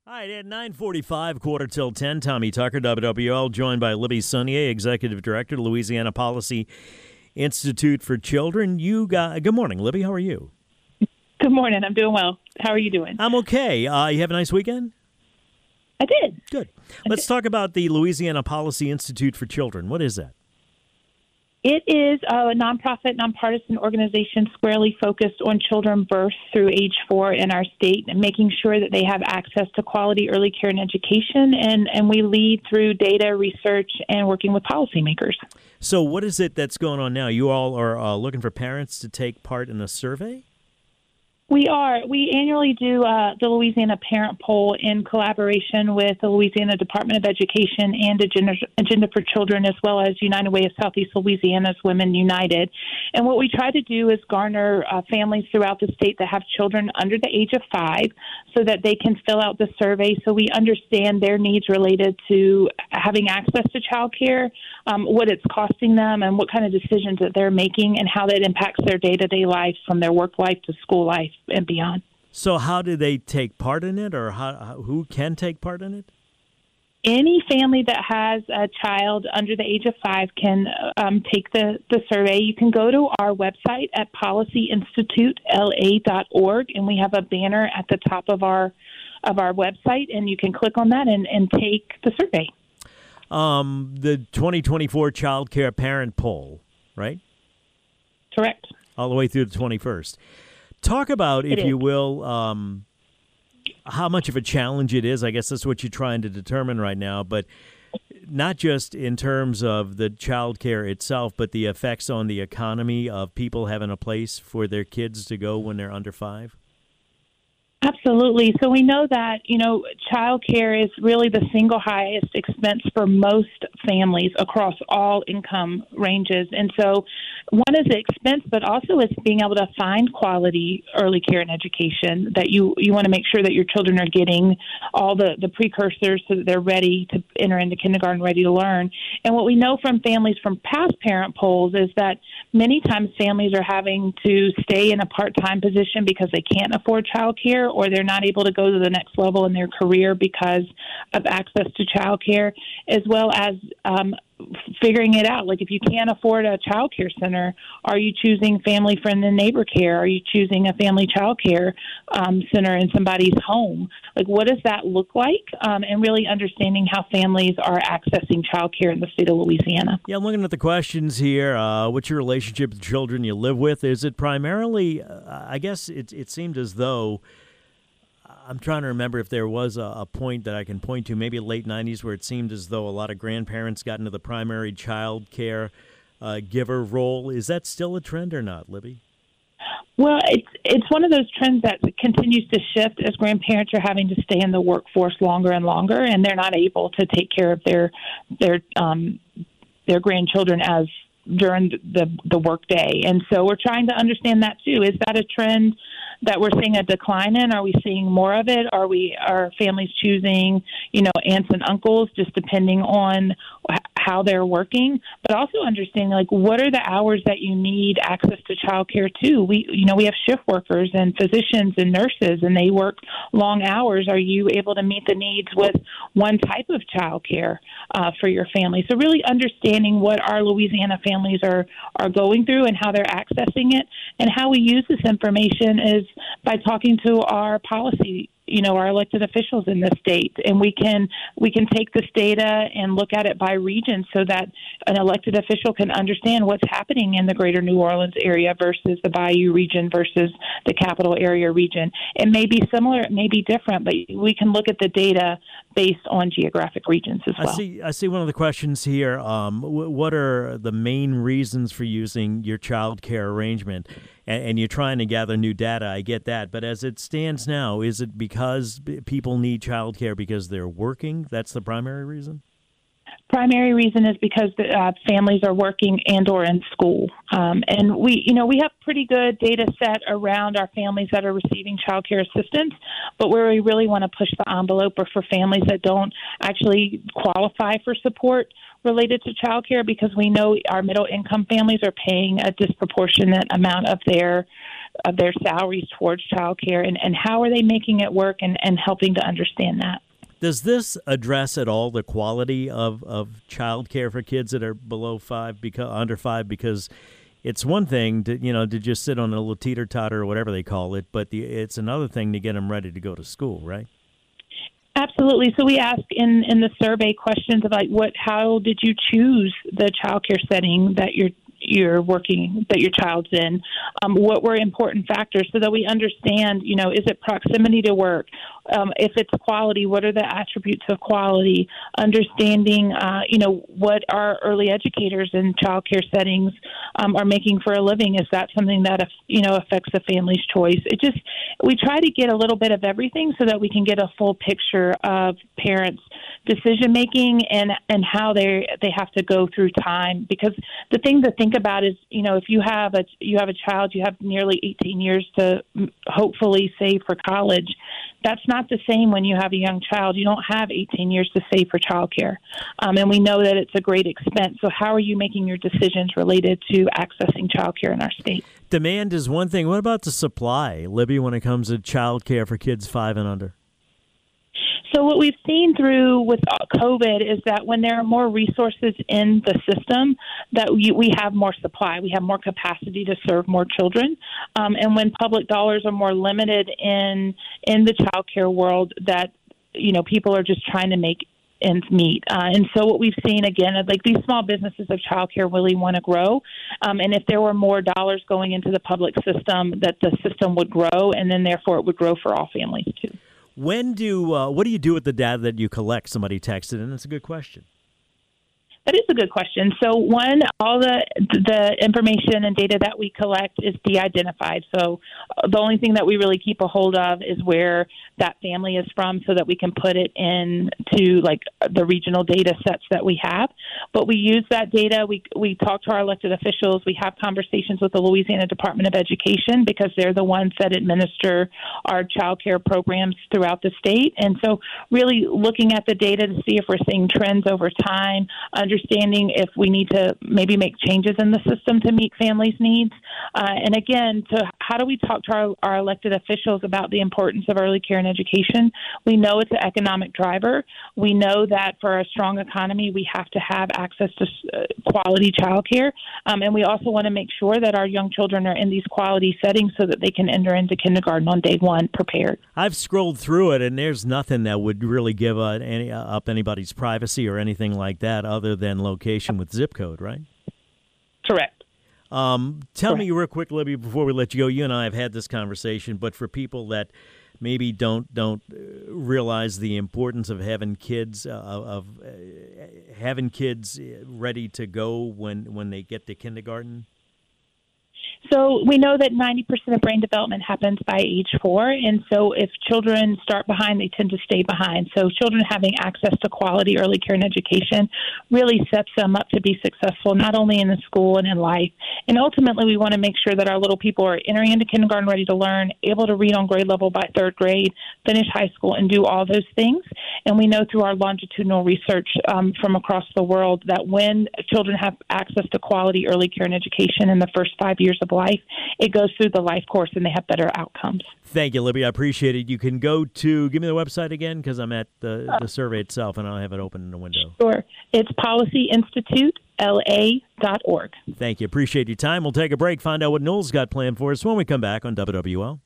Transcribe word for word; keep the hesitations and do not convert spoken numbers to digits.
All right, at nine forty-five, quarter till ten, Tommy Tucker, W W L, joined by Libby Sonnier, Executive Director, Louisiana Policy Institute for Children. You got, good morning, Libby. How are you? Good morning. I'm doing well. How are you doing? I'm okay. Uh, you have a nice weekend? I did. Good. Let's talk about the Louisiana Policy Institute for Children. What is that? It is a nonprofit, nonpartisan organization squarely focused on children birth through age four in our state and making sure that they have access to quality early care and education. And, and we lead through data research and working with policymakers. So what is it that's going on now? You all are uh, looking for parents to take part in a survey? We are. We annually do uh, the Louisiana Parent Poll in collaboration with the Louisiana Department of Education and Agenda, Agenda for Children, as well as United Way of Southeast Louisiana's Women United. And what we try to do is garner uh, families throughout the state that have children under the age of five so that they can fill out the survey so we understand their needs related to having access to child care, um, what it's costing them, and what kind of decisions that they're making and how that impacts their day-to-day life from their work life to school life and beyond. So how do they take part in it, or how, who can take part in it? Any family that has a child under the age of five can um, take the, the survey. You can go to our website at policy institute l a dot org, and we have a banner at the top of our of our website, and you can click on that and, and take the survey. Um, the twenty twenty-four Child Care Parent Poll, right? Correct. All the way through the twenty-first. Talk about, if you will, um, how much of a challenge it is. I guess that's what you're trying to determine right now, but not just in terms of the child care itself, but the effects on the economy of people having a place for their kids to go when they're under five. Absolutely. So we know that, you know, child care is really the single highest expense for most families across all income ranges. And so one is the expense, but also it's being able to find quality early care and education that you, you want to make sure that your children are getting all the, the precursors so that they're ready to enter into kindergarten, ready to learn. And what we know from families from past parent polls is that many times families are having to stay in a part-time position because they can't afford child care, or they're not able to go to the next level in their career because of access to child care, as well as um, figuring it out. Like, if you can't afford a child care center, are you choosing family friend and neighbor care? Are you choosing a family child care um, center in somebody's home? Like, what does that look like? Um, and really understanding how families are accessing child care in the state of Louisiana. Yeah, I'm looking at the questions here. Uh, what's your relationship with the children you live with? Is it primarily, uh, I guess it, it seemed as though, I'm trying to remember if there was a, a point that I can point to, maybe late nineties, where it seemed as though a lot of grandparents got into the primary child care uh, giver role. Is that still a trend or not, Libby? Well, it's it's one of those trends that continues to shift as grandparents are having to stay in the workforce longer and longer, and they're not able to take care of their their um, their grandchildren as during the the work day. And so we're trying to understand that too. Is that a trend that we're seeing a decline in? Are we seeing more of it? Are we are families choosing, you know, aunts and uncles, just depending on how they're working? But also understanding, like, what are the hours that you need access to child care to? We, you know, we have shift workers and physicians and nurses, and they work long hours. Are you able to meet the needs with one type of child care uh, for your family? So really understanding what our Louisiana families are, are going through and how they're accessing it, and how we use this information is by talking to our policy, you know, our elected officials in the state. And we can we can take this data and look at it by region so that an elected official can understand what's happening in the greater New Orleans area versus the Bayou region versus the capital area region. It may be similar, it may be different, but we can look at the data based on geographic regions as well. I see, I see one of the questions here. Um, w- what are the main reasons for using your child care arrangement? And, and you're trying to gather new data. I get that. But as it stands now, is it because people need child care because they're working? That's the primary reason? Primary reason is because the, uh, families are working and or in school. Um, and we, you know, we have pretty good data set around our families that are receiving child care assistance, but where we really want to push the envelope are for families that don't actually qualify for support related to child care, because we know our middle income families are paying a disproportionate amount of their of their salaries towards childcare, and, and how are they making it work, and, and helping to understand that. Does this address at all the quality of, of child care for kids that are below five, because under five? Because it's one thing to, you know, to just sit on a little teeter-totter or whatever they call it, but the, it's another thing to get them ready to go to school, right? Absolutely. So we ask in, in the survey questions about what, how did you choose the child care setting that you're you're working, that your child's in, um, what were important factors, so that we understand, you know, is it proximity to work? Um, if it's quality, what are the attributes of quality? Understanding, uh, you know, what our early educators in child care settings um, are making for a living. Is that something that, you know, affects the family's choice? It just, we try to get a little bit of everything so that we can get a full picture of parents' decision making and, and how they they have to go through time. Because the thing to think about is, you know, if you have a you have a child, you have nearly eighteen years to hopefully save for college. That's not the same when you have a young child. You don't have eighteen years to save for childcare. Um, and we know that it's a great expense. So how are you making your decisions related to accessing childcare in our state? Demand is one thing. What about the supply, Libby, when it comes to childcare for kids five and under? So what we've seen through with COVID is that when there are more resources in the system, that we, we have more supply. We have more capacity to serve more children. Um, and when public dollars are more limited in in the child care world, that, you know, people are just trying to make ends meet. Uh, and so what we've seen, again, like these small businesses of childcare really want to grow. Um, and if there were more dollars going into the public system, that the system would grow, and then therefore it would grow for all families too. When do uh, what do you do with the data that you collect? Somebody texted, and that's a good question. That is a good question. So one, all the the information and data that we collect is de-identified. So the only thing that we really keep a hold of is where that family is from, so that we can put it into like the regional data sets that we have. But we use that data. We we talk to our elected officials. We have conversations with the Louisiana Department of Education, because they're the ones that administer our child care programs throughout the state. And so really looking at the data to see if we're seeing trends over time, understanding if we need to maybe make changes in the system to meet families' needs. Uh, and again, to how do we talk to our, our elected officials about the importance of early care and education? We know it's an economic driver. We know that for a strong economy, we have to have access to uh, quality child care. Um, and we also want to make sure that our young children are in these quality settings so that they can enter into kindergarten on day one prepared. I've scrolled through it, and there's nothing that would really give uh, any, uh, up anybody's privacy or anything like that other than location with zip code, right? Correct. Um, tell Correct. me real quick, Libby, before we let you go, you and I have had this conversation, but for people that maybe don't don't realize the importance of having kids, uh, of uh, having kids ready to go when, when they get to kindergarten? So we know that ninety percent of brain development happens by age four, and so if children start behind, they tend to stay behind. So children having access to quality early care and education really sets them up to be successful, not only in the school and in life. And ultimately, we want to make sure that our little people are entering into kindergarten ready to learn, able to read on grade level by third grade, finish high school, and do all those things. And we know through our longitudinal research um, from across the world that when children have access to quality early care and education in the first five years of life, it goes through the life course and they have better outcomes. Thank you, Libby. I appreciate it. You can go to, give me the website again, because I'm at the, the survey itself and I don't have it open in the window. Sure. It's policy institute L A dot org. Thank you. Appreciate your time. We'll take a break, find out what Noel's got planned for us when we come back on W W L.